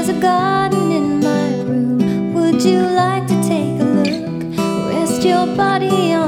There's a garden in my room. Would you like to take a look? Rest your body on